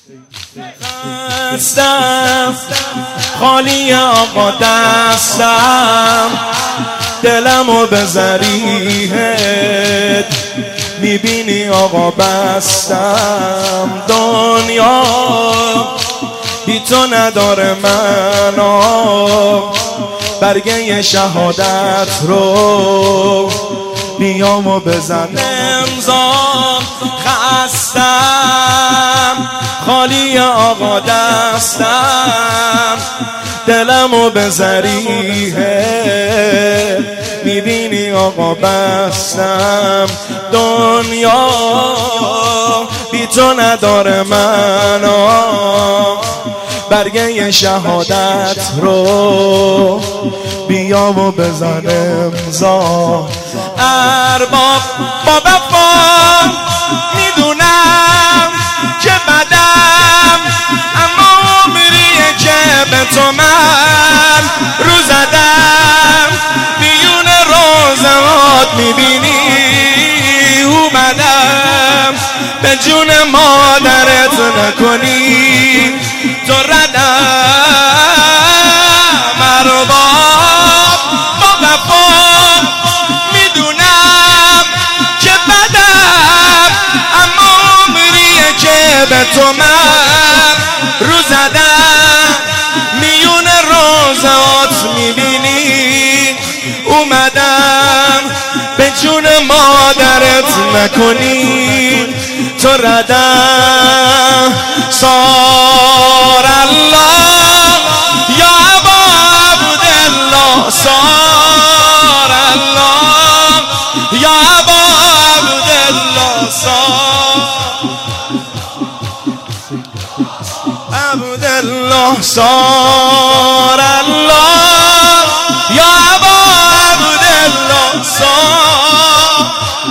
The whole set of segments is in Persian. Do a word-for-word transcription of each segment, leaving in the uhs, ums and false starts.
دستم خالی آقا، دستم دلمو به ذریحت میبینی آقا، بستم دنیا بی تو نداره منو، برگه شهادت رو بیامو بزن امضا، خستم خالی آقا، دستم دلمو به ذریحه میبینی آقا، بستم دنیا بی تو نداره منو، برگه شهادت رو بیامو بزن امضا. ارباب با وفا میدونم که بدم، اما عمریه که به تو من رو زدم، میون روزهات میبینی اومدم، به جون مادرت نکنی تو ردم. ارباب با وفا میدونم که بدم، اما عمریه که به تو من رو زدم، میون روزات میبینی اومدم، به جون مادرت نکنی تو ردم. صار الله یا ابا عبدالله، صار الله یا ابا عبدالله، صار عبدالله، صار الله یا ابا عبدالله، صار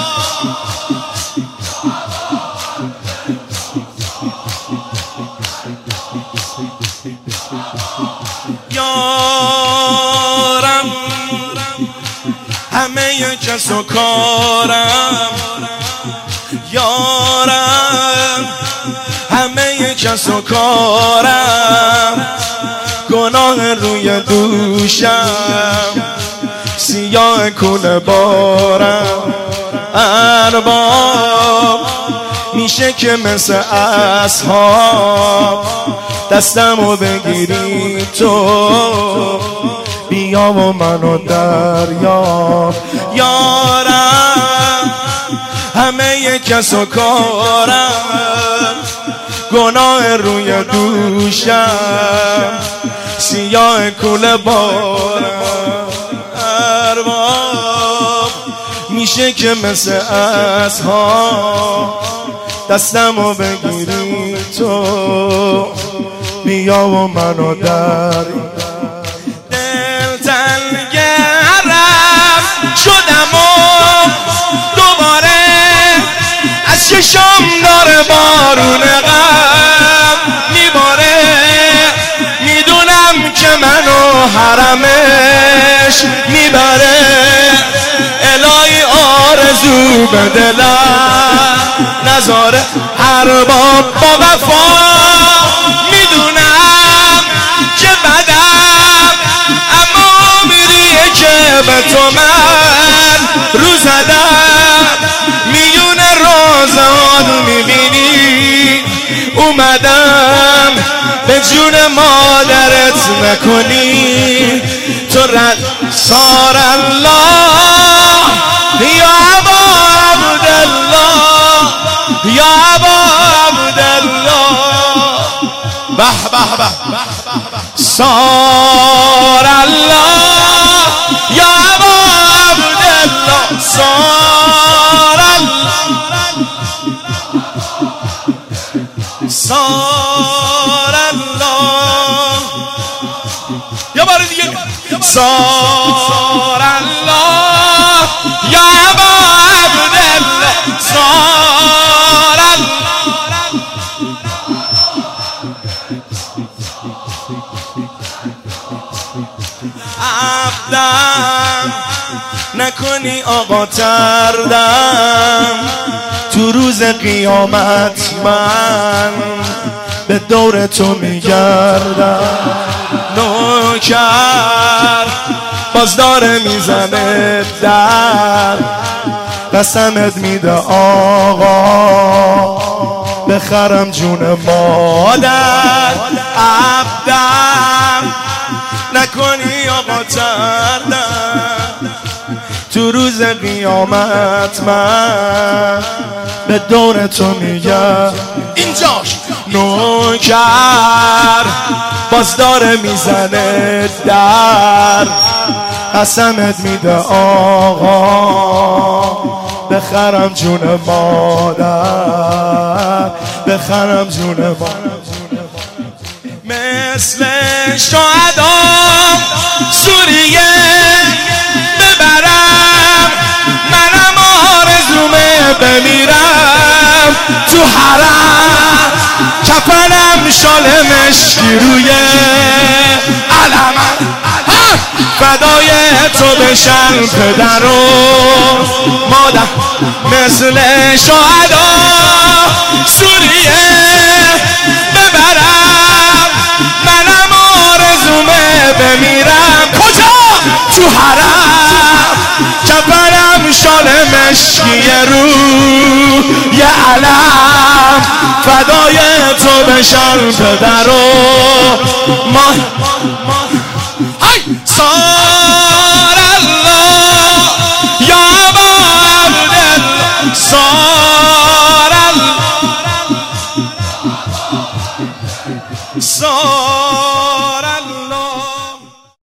یارم همه کس و کارم، یارم همه کس و کارم، گناه روی دوشم سیاه کونه بارم. ارباب میشه که مثل اصحاب دستمو بگیری تو، بیا و منو دریاب. یارم همه کس و کارم، گناه روی دوشم سیاه کوله بارم. ارباب میشه که مثل اصحاب دستمو بگیری تو، بیا و منو داری. دل تنگرم شدم و دوباره از چشم داره بارون غم میباره، میدونم که منو حرمش میبره، الهی آرزو به دلم نذاره. ارباب با وفا میدونم که بدم، اما عمریه که به تو من رو زدم، میون روزات میبینی اومدم، به جون مادرت نکنی تو رد. صار الله یا ابا عبدالله یا ابا عبدالله، به به به. صار الله یا ابا عبدالله، صار صار الله. یه بار دیگه. صار الله یا ابا عبدالله، صار عبدم نکنی آقا، تردم تو روز قیامت من به دور تو میگردم. نوکر باز داره میزنه در، قسمت میده آقا بخرم جون مادر. عبدم نکنی آقا تردم، تو روز قیامت من به دور تو میگم. اینجاش نوکر باز داره میزنه در، قسمت میده آقا بخرم جون مادر، بخرم جون مادر. مثل شهدا سوریه ببرم، منم آرزومه بمیرم تو حرم، کفنم شال مشکی روی علمم، فدای تو بشن پدر و مادر. مثل شهدا سوریه ببرم، منم آرزومه بمیرم کجا؟ تو حرم، کفنم شال مشکی رو یه علم، فدای تو بشن پدر و مادر. صار الله یا ابا عبدالله، صار الله، صار